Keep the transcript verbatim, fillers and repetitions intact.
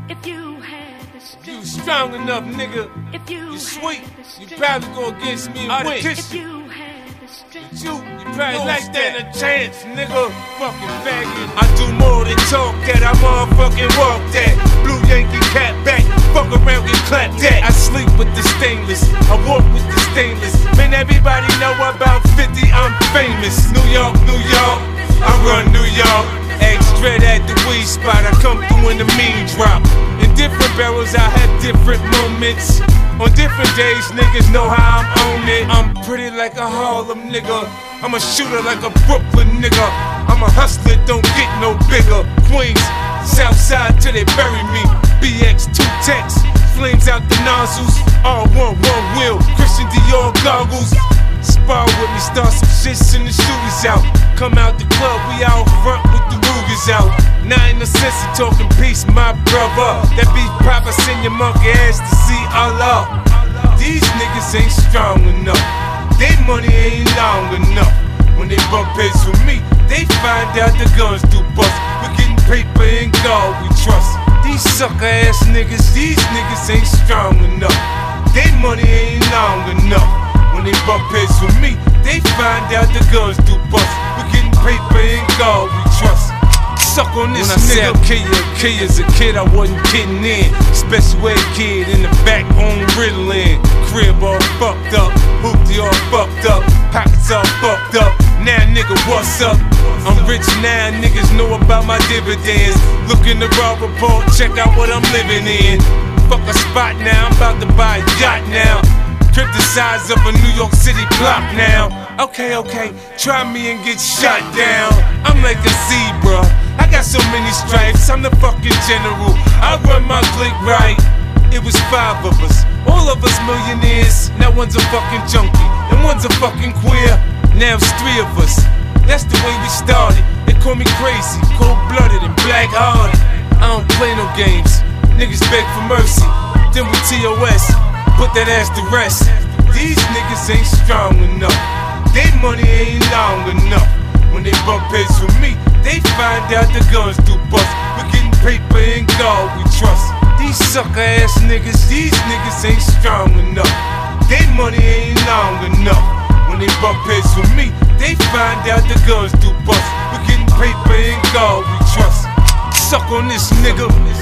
If you had the strength, you strong enough, nigga. if you You sweet. had the You strength, probably go against me and win. if you had the strength, You, you probably like stand a chance, nigga. Fucking faggot. I do more than talk that. I motherfucking walk that. Blue Yankee cat back. Fuck around, get clapped that. I sleep with the stainless. I walk with the stainless. Man, everybody know about fifty. I'm famous. New York, New York. I run New York. Extra at the weed spot. I come through in the mean drop. In different barrels, I had different moments. On different days, niggas know how I'm on it. I'm pretty like a Harlem nigga. I'm a shooter like a Brooklyn nigga. I'm a hustler, don't get no bigger. Queens, Southside till they bury me. B X two techs, flames out the nozzles. All one, one wheel, Christian Dior goggles. Spar with me, start some shits and the shooters out. Come out the club, we out front with the Rugers out. Now ain't no sense of talking peace, my brother. That beef proper, send your monkey ass to see Allah. These niggas ain't strong enough. They money ain't long enough. When they bump heads with me, they find out the guns do bust. We're getting paper and God we trust. These sucker ass niggas, these niggas ain't strong enough. They money ain't long enough. When they bump heads with me, they find out the guns do bust. We're getting paper and God we trust. Suck on this when nigga. I said I'll kill you, kill you as a kid, I wasn't kidding in. Special ed kid in the back on Ritalin. Crib all fucked up, hoopty all fucked up, pockets all fucked up. Now nigga, what's up? I'm rich now, niggas know about my dividends. Look in the raw report, check out what I'm living in. Fuck a spot now, I'm about to buy a yacht now. Crib the size of a New York City block now. Okay, okay, try me and get shot down. I'm like a zebra, I got so many stripes, I'm the fucking general. I run my clique right. It was five of us, all of us millionaires. Now one's a fucking junkie, and one's a fucking queer. Now it's three of us, that's the way we started. They call me crazy, cold-blooded and black-hearted. I don't play no games, niggas beg for mercy. Then we T O S, put that ass to rest. These niggas ain't strong enough. They money ain't long enough. When they bump heads with me, they find out the guns do bust. We're getting paper and God we trust. These sucker ass niggas, these niggas ain't strong enough. They money ain't long enough. When they bump heads with me, they find out the guns do bust. We're getting paper and God we trust. Suck on this nigga.